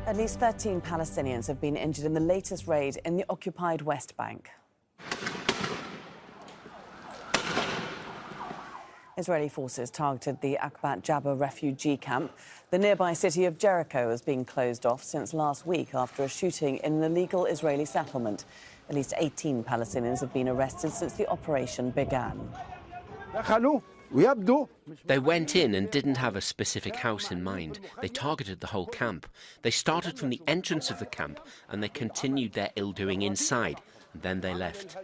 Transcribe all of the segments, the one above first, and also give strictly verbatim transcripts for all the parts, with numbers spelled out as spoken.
At least thirteen Palestinians have been injured in the latest raid in the occupied West Bank. Israeli forces targeted the Akbat Jabba refugee camp. The nearby city of Jericho has been closed off since last week after a shooting in an illegal Israeli settlement. At least eighteen Palestinians have been arrested since the operation began. They went in and didn't have a specific house in mind. They targeted the whole camp. They started from the entrance of the camp and they continued their ill-doing inside. And then they left.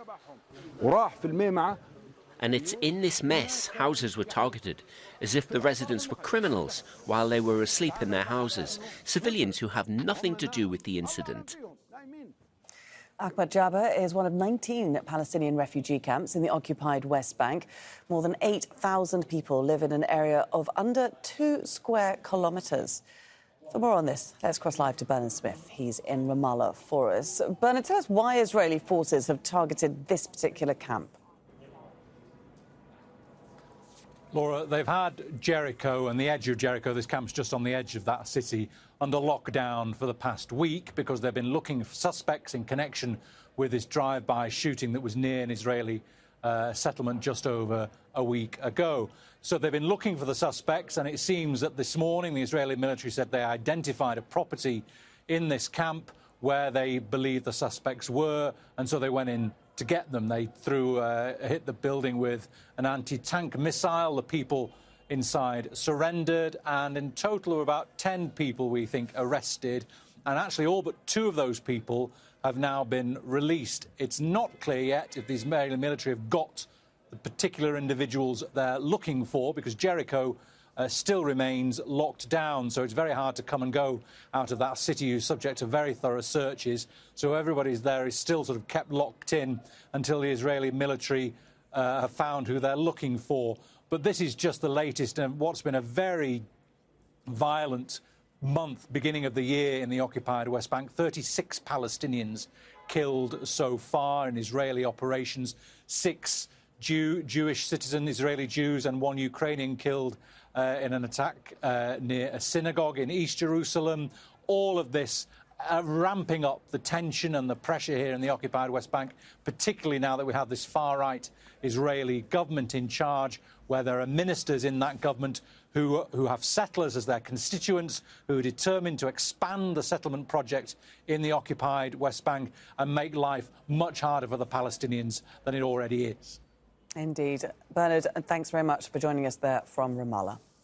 And it's in this mess houses were targeted, as if the residents were criminals while they were asleep in their houses, civilians who have nothing to do with the incident. Akbat Jabba is one of nineteen Palestinian refugee camps in the occupied West Bank. More than eight thousand people live in an area of under two square kilometres. For more on this, let's cross live to Bernard Smith. He's in Ramallah for us. Bernard, tell us why Israeli forces have targeted this particular camp. Laura, they've had Jericho and the edge of Jericho, this camp's just on the edge of that city, under lockdown for the past week because they've been looking for suspects in connection with this drive-by shooting that was near an Israeli uh, settlement just over a week ago. So they've been looking for the suspects, and it seems that this morning the Israeli military said they identified a property in this camp where they believed the suspects were, and so they went in to get them. They threw, uh, hit the building with an anti-tank missile. The people inside surrendered, and in total there were about ten people, we think, arrested. And actually all but two of those people have now been released. It's not clear yet if the Israeli military have got the particular individuals they're looking for, because Jericho Uh, still remains locked down, so it's very hard to come and go out of that city. You're subject to very thorough searches, so everybody's there is still sort of kept locked in until the Israeli military uh, have found who they're looking for. But this is just the latest in what's been a very violent month, beginning of the year in the occupied West Bank. thirty-six Palestinians killed so far in Israeli operations, six Jew, Jewish citizen, Israeli Jews, and one Ukrainian killed uh, in an attack uh, near a synagogue in East Jerusalem. All of this uh, ramping up the tension and the pressure here in the occupied West Bank, particularly now that we have this far-right Israeli government in charge, where there are ministers in that government who, who have settlers as their constituents, who are determined to expand the settlement project in the occupied West Bank and make life much harder for the Palestinians than it already is. Indeed. Bernard, thanks very much for joining us there from Ramallah.